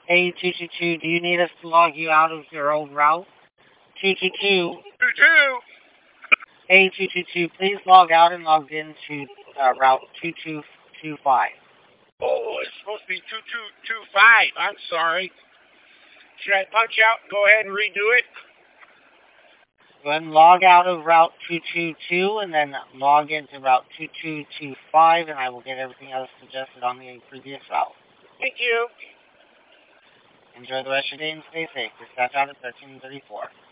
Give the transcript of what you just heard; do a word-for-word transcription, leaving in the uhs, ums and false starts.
A two two two, do you need us to log you out of your old route? two two two. two two. A two two two, please log out and log into uh, route two two two five. Oh, it's supposed to be two two two five. I'm sorry. Should I punch out and go ahead and redo it? Go ahead and log out of route two two two and then log into route two two two five, and I will get everything else suggested on the previous route. Thank you. Enjoy the rest of your day and stay safe. Dispatch out at thirteen thirty-four.